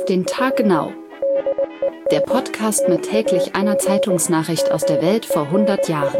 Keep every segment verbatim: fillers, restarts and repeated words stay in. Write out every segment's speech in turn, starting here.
Auf den Tag genau. Der Podcast mit täglich einer Zeitungsnachricht aus der Welt vor hundert Jahren.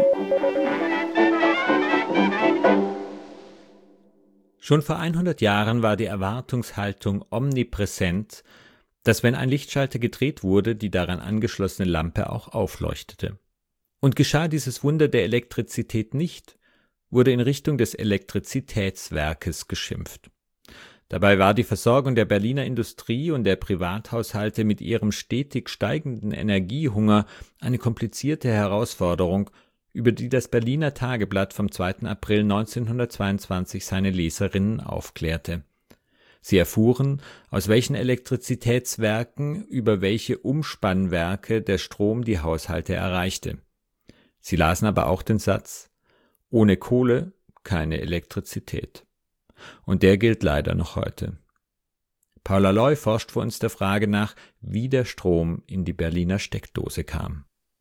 Schon vor hundert Jahren war die Erwartungshaltung omnipräsent, dass wenn ein Lichtschalter gedreht wurde, die daran angeschlossene Lampe auch aufleuchtete. Und geschah dieses Wunder der Elektrizität nicht, wurde in Richtung des Elektrizitätswerkes geschimpft. Dabei war die Versorgung der Berliner Industrie und der Privathaushalte mit ihrem stetig steigenden Energiehunger eine komplizierte Herausforderung, über die das Berliner Tageblatt vom zweiten April neunzehnhundertzweiundzwanzig seine Leserinnen aufklärte. Sie erfuhren, aus welchen Elektrizitätswerken über welche Umspannwerke der Strom die Haushalte erreichte. Sie lasen aber auch den Satz: Ohne Kohle keine Elektrizität. Und der gilt leider noch heute. Paula Loy forscht für uns der Frage nach, wie der Strom in die Berliner Steckdose kam.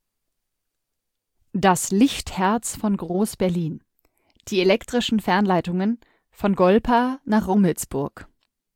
Das Lichtherz von Groß-Berlin. Die elektrischen Fernleitungen von Golpa nach Rummelsburg.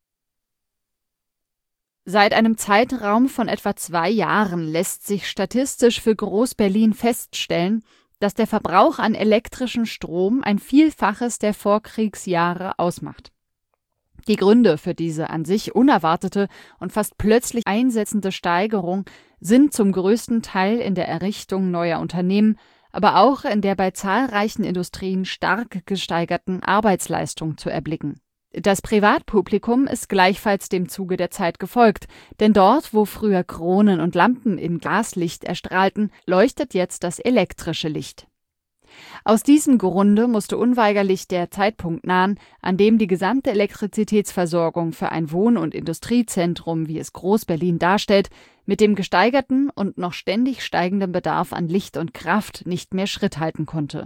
Seit einem Zeitraum von etwa zwei Jahren lässt sich statistisch für Groß-Berlin feststellen, dass der Verbrauch an elektrischem Strom ein Vielfaches der Vorkriegsjahre ausmacht. Die Gründe für diese an sich unerwartete und fast plötzlich einsetzende Steigerung sind zum größten Teil in der Errichtung neuer Unternehmen, aber auch in der bei zahlreichen Industrien stark gesteigerten Arbeitsleistung zu erblicken. Das Privatpublikum ist gleichfalls dem Zuge der Zeit gefolgt, denn dort, wo früher Kronen und Lampen in Gaslicht erstrahlten, leuchtet jetzt das elektrische Licht. Aus diesem Grunde musste unweigerlich der Zeitpunkt nahen, an dem die gesamte Elektrizitätsversorgung für ein Wohn- und Industriezentrum, wie es Groß-Berlin darstellt, mit dem gesteigerten und noch ständig steigenden Bedarf an Licht und Kraft nicht mehr Schritt halten konnte.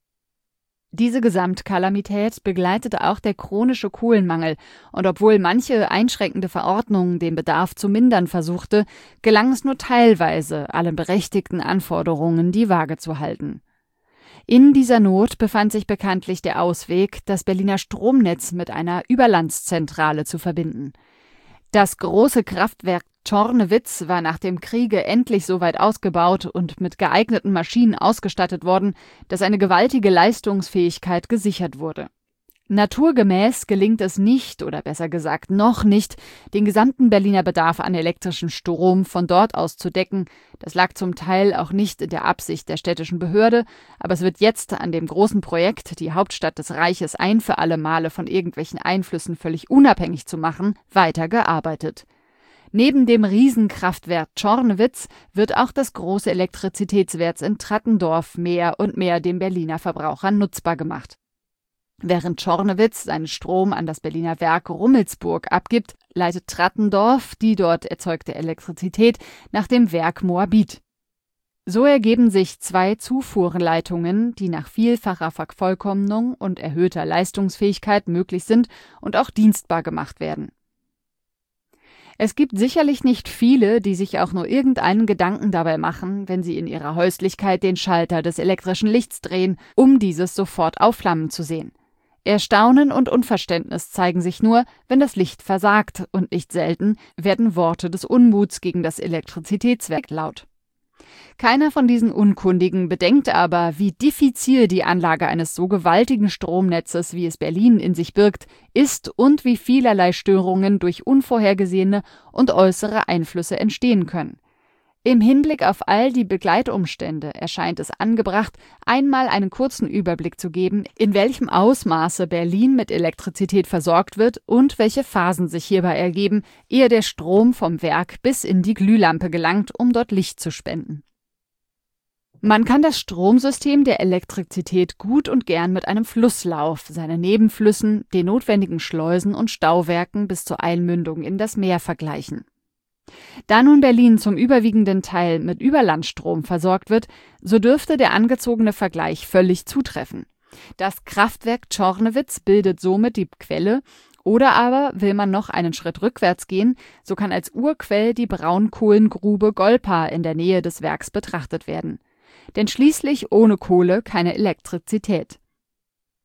Diese Gesamtkalamität begleitete auch der chronische Kohlenmangel, und obwohl manche einschränkende Verordnung den Bedarf zu mindern versuchte, gelang es nur teilweise, allen berechtigten Anforderungen die Waage zu halten. In dieser Not befand sich bekanntlich der Ausweg, das Berliner Stromnetz mit einer Überlandszentrale zu verbinden. Das große Kraftwerk Czornewitz war nach dem Kriege endlich so weit ausgebaut und mit geeigneten Maschinen ausgestattet worden, dass eine gewaltige Leistungsfähigkeit gesichert wurde. Naturgemäß gelingt es nicht, oder besser gesagt noch nicht, den gesamten Berliner Bedarf an elektrischem Strom von dort aus zu decken. Das lag zum Teil auch nicht in der Absicht der städtischen Behörde, aber es wird jetzt an dem großen Projekt, die Hauptstadt des Reiches ein für alle Male von irgendwelchen Einflüssen völlig unabhängig zu machen, weitergearbeitet. Neben dem Riesenkraftwerk Czornewitz wird auch das große Elektrizitätswerk in Trattendorf mehr und mehr den Berliner Verbrauchern nutzbar gemacht. Während Czornewitz seinen Strom an das Berliner Werk Rummelsburg abgibt, leitet Trattendorf die dort erzeugte Elektrizität nach dem Werk Moabit. So ergeben sich zwei Zufuhrleitungen, die nach vielfacher Vervollkommnung und erhöhter Leistungsfähigkeit möglich sind und auch dienstbar gemacht werden. Es gibt sicherlich nicht viele, die sich auch nur irgendeinen Gedanken dabei machen, wenn sie in ihrer Häuslichkeit den Schalter des elektrischen Lichts drehen, um dieses sofort aufflammen zu sehen. Erstaunen und Unverständnis zeigen sich nur, wenn das Licht versagt, und nicht selten werden Worte des Unmuts gegen das Elektrizitätswerk laut. Keiner von diesen Unkundigen bedenkt aber, wie diffizil die Anlage eines so gewaltigen Stromnetzes, wie es Berlin in sich birgt, ist und wie vielerlei Störungen durch unvorhergesehene und äußere Einflüsse entstehen können. Im Hinblick auf all die Begleitumstände erscheint es angebracht, einmal einen kurzen Überblick zu geben, in welchem Ausmaße Berlin mit Elektrizität versorgt wird und welche Phasen sich hierbei ergeben, ehe der Strom vom Werk bis in die Glühlampe gelangt, um dort Licht zu spenden. Man kann das Stromsystem der Elektrizität gut und gern mit einem Flusslauf, seinen Nebenflüssen, den notwendigen Schleusen und Stauwerken bis zur Einmündung in das Meer vergleichen. Da nun Berlin zum überwiegenden Teil mit Überlandstrom versorgt wird, so dürfte der angezogene Vergleich völlig zutreffen. Das Kraftwerk Czornewitz bildet somit die Quelle, oder aber will man noch einen Schritt rückwärts gehen, so kann als Urquell die Braunkohlengrube Golpa in der Nähe des Werks betrachtet werden. Denn schließlich ohne Kohle keine Elektrizität.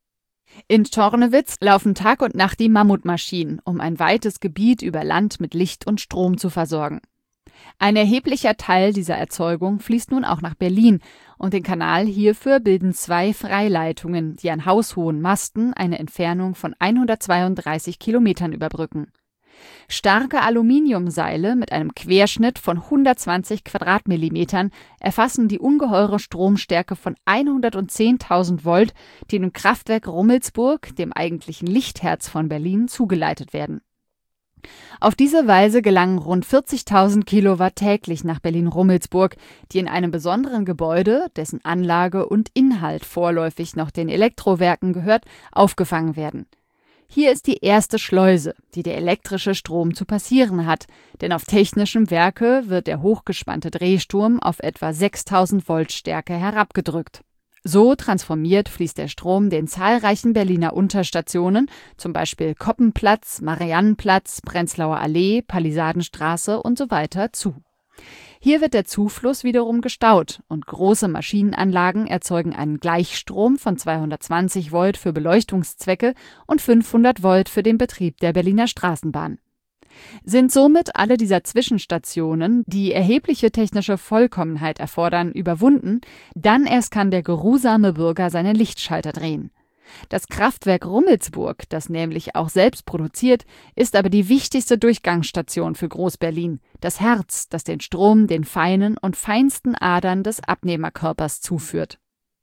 In Tornewitz laufen Tag und Nacht die Mammutmaschinen, um ein weites Gebiet über Land mit Licht und Strom zu versorgen. Ein erheblicher Teil dieser Erzeugung fließt nun auch nach Berlin und den Kanal hierfür bilden zwei Freileitungen, die an haushohen Masten eine Entfernung von hundertzweiunddreißig Kilometern überbrücken. Starke Aluminiumseile mit einem Querschnitt von hundertzwanzig Quadratmillimetern erfassen die ungeheure Stromstärke von hundertzehntausend Volt, die dem Kraftwerk Rummelsburg, dem eigentlichen Lichtherz von Berlin, zugeleitet werden. Auf diese Weise gelangen rund vierzigtausend Kilowatt täglich nach Berlin-Rummelsburg, die in einem besonderen Gebäude, dessen Anlage und Inhalt vorläufig noch den Elektrowerken gehört, aufgefangen werden. Hier ist die erste Schleuse, die der elektrische Strom zu passieren hat, denn auf technischem Werke wird der hochgespannte Drehsturm auf etwa sechstausend Volt Stärke herabgedrückt. So transformiert fließt der Strom den zahlreichen Berliner Unterstationen, zum Beispiel Koppenplatz, Mariannenplatz, Prenzlauer Allee, Palisadenstraße und so weiter, zu. Hier wird der Zufluss wiederum gestaut und große Maschinenanlagen erzeugen einen Gleichstrom von zweihundertzwanzig Volt für Beleuchtungszwecke und fünfhundert Volt für den Betrieb der Berliner Straßenbahn. Sind somit alle dieser Zwischenstationen, die erhebliche technische Vollkommenheit erfordern, überwunden, dann erst kann der geruhsame Bürger seinen Lichtschalter drehen. Das Kraftwerk Rummelsburg, das nämlich auch selbst produziert, ist aber die wichtigste Durchgangsstation für Groß-Berlin, das Herz, das den Strom den feinen und feinsten Adern des Abnehmerkörpers zuführt.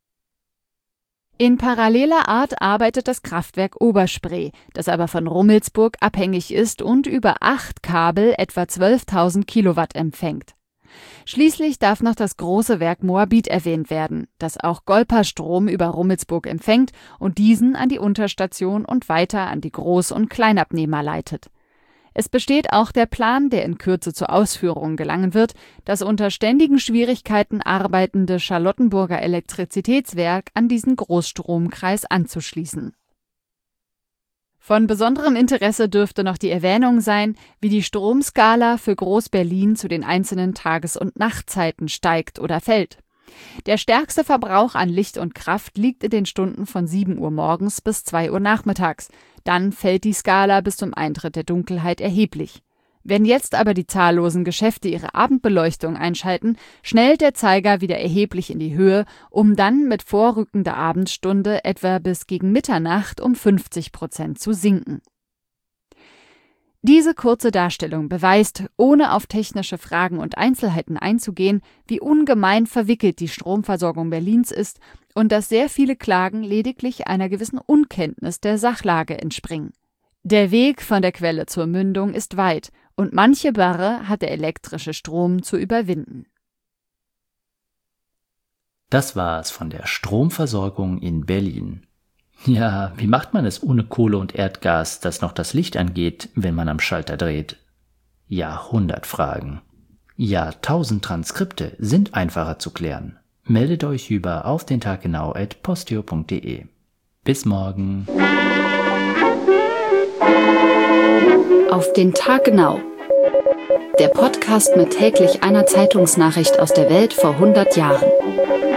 In paralleler Art arbeitet das Kraftwerk Oberspree, das aber von Rummelsburg abhängig ist und über acht Kabel etwa zwölftausend Kilowatt empfängt. Schließlich darf noch das große Werk Moabit erwähnt werden, das auch Golperstrom über Rummelsburg empfängt und diesen an die Unterstation und weiter an die Groß- und Kleinabnehmer leitet. Es besteht auch der Plan, der in Kürze zur Ausführung gelangen wird, das unter ständigen Schwierigkeiten arbeitende Charlottenburger Elektrizitätswerk an diesen Großstromkreis anzuschließen. Von besonderem Interesse dürfte noch die Erwähnung sein, wie die Stromskala für Groß-Berlin zu den einzelnen Tages- und Nachtzeiten steigt oder fällt. Der stärkste Verbrauch an Licht und Kraft liegt in den Stunden von sieben Uhr morgens bis zwei Uhr nachmittags. Dann fällt die Skala bis zum Eintritt der Dunkelheit erheblich. Wenn jetzt aber die zahllosen Geschäfte ihre Abendbeleuchtung einschalten, schnellt der Zeiger wieder erheblich in die Höhe, um dann mit vorrückender Abendstunde etwa bis gegen Mitternacht um fünfzig Prozent zu sinken. Diese kurze Darstellung beweist, ohne auf technische Fragen und Einzelheiten einzugehen, wie ungemein verwickelt die Stromversorgung Berlins ist und dass sehr viele Klagen lediglich einer gewissen Unkenntnis der Sachlage entspringen. Der Weg von der Quelle zur Mündung ist weit und manche Barre hat der elektrische Strom zu überwinden. Das war's von der Stromversorgung in Berlin. Ja, wie macht man es ohne Kohle und Erdgas, das noch das Licht angeht, wenn man am Schalter dreht? Jahrhundertfragen. Ja, tausend Transkripte sind einfacher zu klären. Meldet euch über auf den Tag genau at posteo punkt de. Bis morgen. Auf den Tag genau. Der Podcast mit täglich einer Zeitungsnachricht aus der Welt vor hundert Jahren.